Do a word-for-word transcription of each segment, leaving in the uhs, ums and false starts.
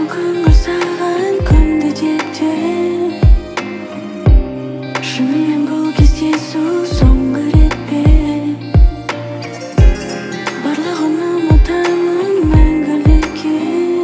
көңіл саған күнді депте. Шынымен бұл кездесу соңғы рет пе? Барлығын ұмытамын мәңгілікке.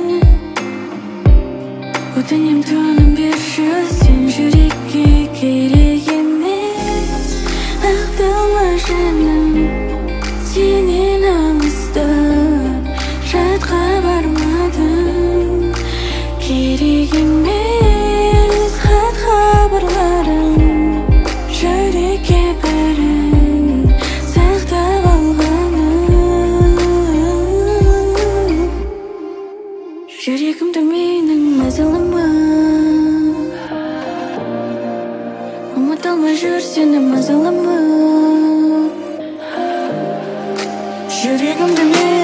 Өтінем тыным берші, сен жүрекке керек емес. Ақталма жаным, сенен алыстап жатқа бармадым. Керек емес хат хабарларым, жүрекке бәрін сақтап алғаным. Жүрегімді менің мазалама, ұмыта алмай жүр сені мазалама. Жүрегімді мен